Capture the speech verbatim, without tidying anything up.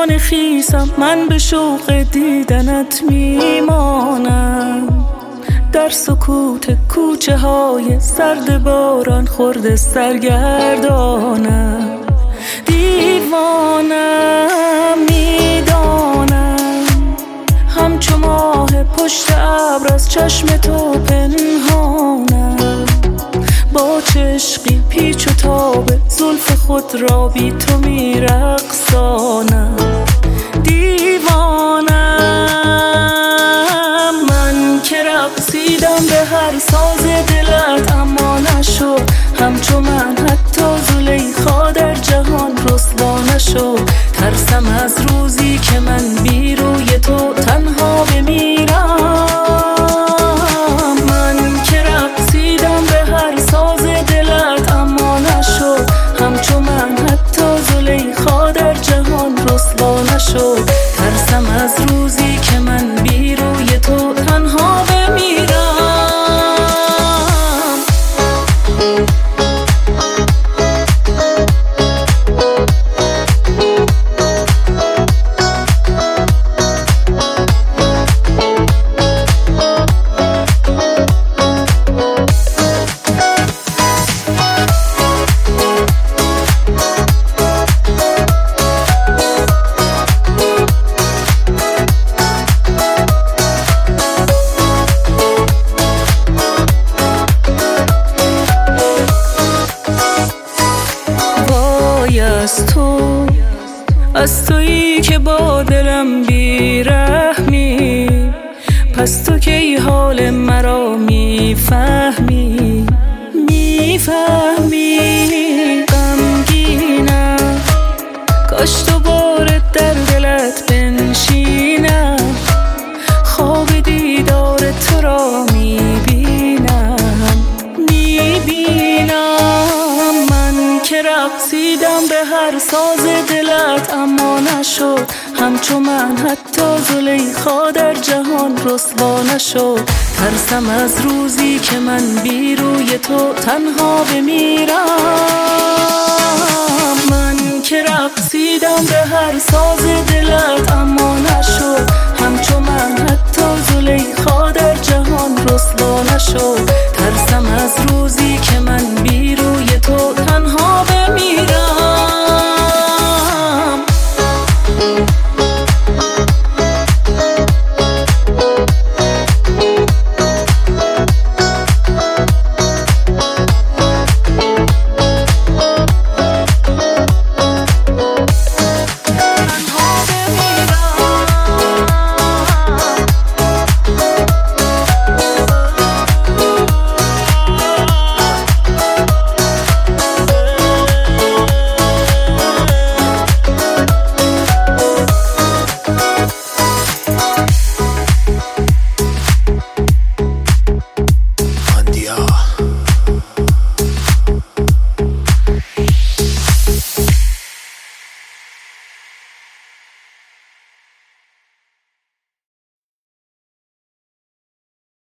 جان خیسم من به شوق دیدنت میمانم، در سکوت کوچه های سرد باران خورده سرگردانم. دیوانم میدانم همچو ماه پشت ابر از چشم تو پنهانم، با چشقی پیچ و تاب زلف خود را بی تو میرقصانم. دیوانم من که رقصیدم به هر ساز دلت، اما نشد همچو من حتی زلیخا در جهان رسوا نشد. ترسم از روزی که من بی روی تو تنها بمیرم. من که رقصیدم به هر ساز دلت، اما نشد همچو من حتی زلیخا در جهان رسوا نشد. ترسم از روزی که من بی روی تو تنها بمیرم. از تو، از تویی که با دلم بیرحمی، پس تو که ای حال مرا میفهمی میفهمی غمگینم، کاش دوباره در دلت بنشینم، خواب دیدار تو را میبینم میبینم. من که رقصیدم به هر ساز دلت، اما نشد همچو من حتی زلیخا در جهان رسوا نشد. ترسم از روزی که من بی روی تو تنها بمیرم. من که رقصیدم به هر ساز دلت،